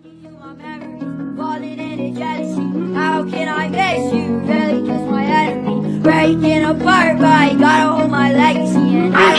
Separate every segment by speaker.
Speaker 1: looking through my memories, falling into jealousy. How can I miss you? Really just my enemy. Breaking apart, but I gotta hold my legacy. And I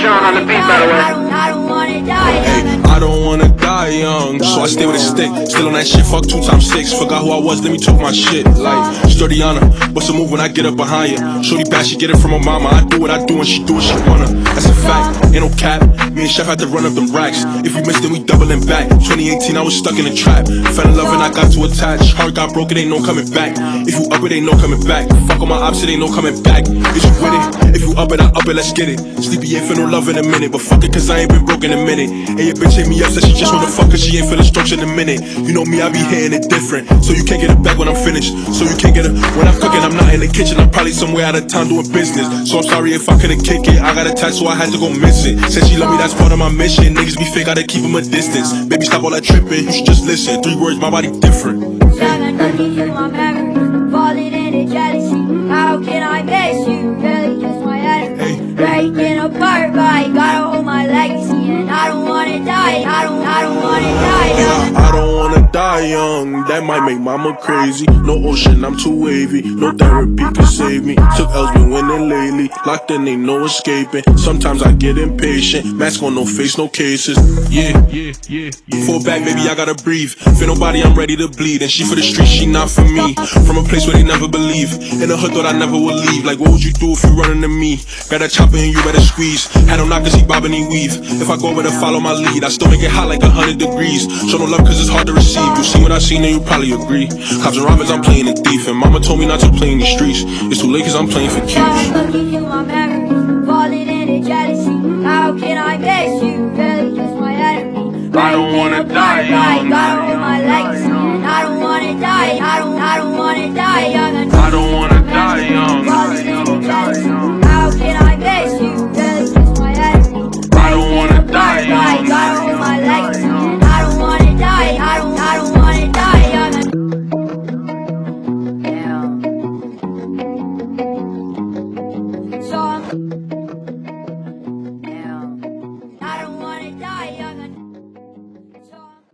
Speaker 1: don't wanna die.
Speaker 2: I don't wanna die young, so I stay with a stick. Still on that shit, fuck 2 times 6. Forgot who I was, let me talk my shit. Like, sturdy on her, what's a move when I get up behind you? Shorty bad, she get it from her mama. I do what I do and she do what she wanna. That's a fact, ain't no cap. Me and Chef had to run up them racks. If we missed then we doubling back. 2018 I was stuck in a trap. Fell in love and I got too attached. Heart got broke, it ain't no coming back. If you up it, ain't no coming back. Fuck on my ops, it ain't no coming back. Is you with it? If you up it, I up it, let's get it. Sleepy ain't feel no love in a minute, but fuck it cause I ain't been broke in a minute. And your bitch hit me up, said she just wanna fuck cause she ain't feeling strokes in a minute. You know me, I be hitting it different, so you can't get it back when I'm finished. So you can't get it when I'm cooking, I'm not in the kitchen. I'm probably somewhere out of town doing business. So I'm sorry if I couldn't kick it. I got a tattoo, I had to go miss it. Said she love me, that's part of my mission. Niggas be fake, gotta keep them a distance. Baby, stop all that tripping, you should just listen. 3 words, my body different.
Speaker 1: Seven looking through my memories, falling into jealousy. How can I miss you? Really just my enemy. Breaking apart, but I gotta hold my legacy. And I don't wanna die. I don't wanna die.
Speaker 2: I don't wanna die young, that might make mama crazy. No ocean, I'm too wavy. No therapy can save me. Took L's, been winning lately. Locked in, ain't no escaping. Sometimes I get impatient. Mask on, no face, no cases. Yeah. Fall back, baby, I gotta breathe. For nobody, I'm ready to bleed. And she for the streets, she not for me. From a place where they never believe. In the hood, thought I never would leave. Like, what would you do if you running to me? Got a chopper and you better squeeze. Had him knock cause he bob and he weave. If I go over to follow my lead, I still make it hot like 100 degrees. Show no love cause it's hard to receive. You see what I seen and you probably agree. Cops and robbers, I'm playing a thief. And mama told me not to play in the streets. It's too late cause I'm playing for keeps.
Speaker 1: Looking through my memories, falling into jealousy. How can I miss you? Really just my enemy.
Speaker 2: I don't wanna die young.
Speaker 1: I gotta hold my legacy. And I don't wanna die. I don't wanna die young.
Speaker 2: I don't wanna die young.
Speaker 1: Falling into jealousy. How can I miss you? Really just my enemy.
Speaker 2: I don't wanna die young.
Speaker 1: I gotta hold my legacy. And I don't wanna die. I don't wanna die young. So